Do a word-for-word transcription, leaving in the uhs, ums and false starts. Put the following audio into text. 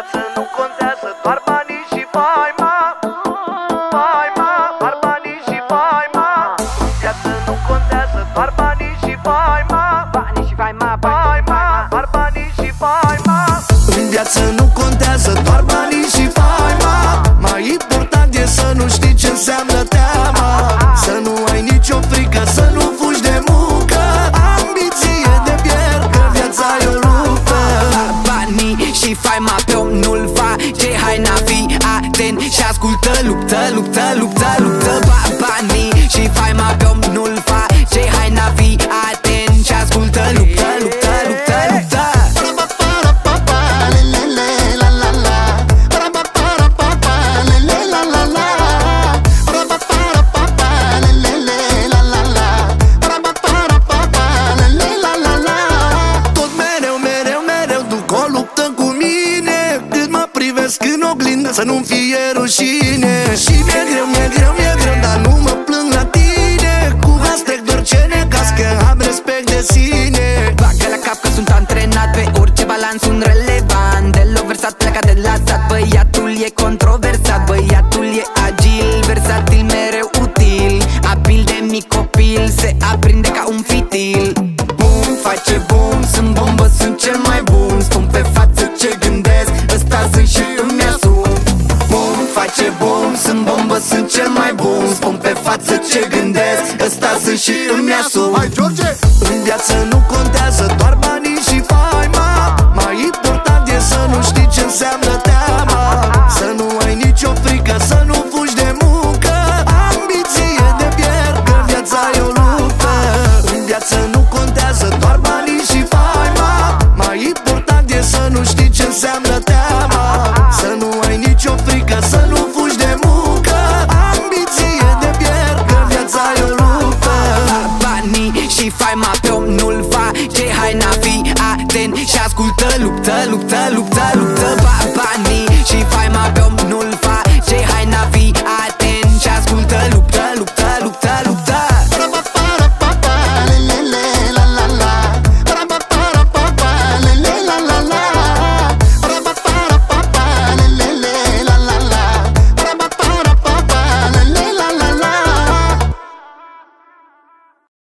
viață nu contează doar banii și faima. Faima, doar banii și faima. În viață nu contează doar banii și faima. Banii și faima, Faima, doar banii și faima. În viață nu contează doar banii și faima. Mai important e să nu știi ce înseamnă teama. Să nu ai nicio frică, să nu fugi de muncă. Ambiție de pierd, că viața e o luptă. Banii și faima pe om nu-l face. Hai n-a fi atent și ascultă. Luptă, luptă, luptă, luptă. Ba Banii și faima pe om nu-l face. Hai n-a fi atent și ascultă. Luptă, luptă, luptă, luptă. Tot mereu, mereu, mereu duc o luptă cu mine. Cât mă privesc în oglindă să nu-mi fie rușine. Și mi-e greu, mi-e greu, mi-e greu, dar nu mă plâng la tine. Cu gaz trec doar ce necaz, că am respect de sine. Bagă la cap că sunt antrenat pe orice balans, sunt relevant. Deloc versat, pleca de la sat. Băiatul e controversat, băiatul e agil, versatil, mereu util. Abil de mic copil, se aprinde ca un fitil. Bum, face bum, sunt bombă, sunt cel mai bun. Spun pe față ce gândesc, ăsta sunt și îmi asum. Bum, face bum, sunt bombă, sunt cel mai bun. Spun pe față ce gândesc, ăsta sunt și îmi asum. Hai, George! În viață nu contează doar banii și faima. Mai important e să nu știi ce înseamnă teama. Să nu ai nicio frică, să nu fugi de muncă. Ambiție de pierd, că viața e o luptă. În viață nu contează doar banii și faima. Mai important e să nu știi ce înseamnă teama. Să nu ai nicio frică, să nu fugi de muncă. Ambiție de pierd, că viața e o luptă. Banii și faima pe om nu-l face. Hai n-a fi atent și ascultă. Luptă, luptă, luptă,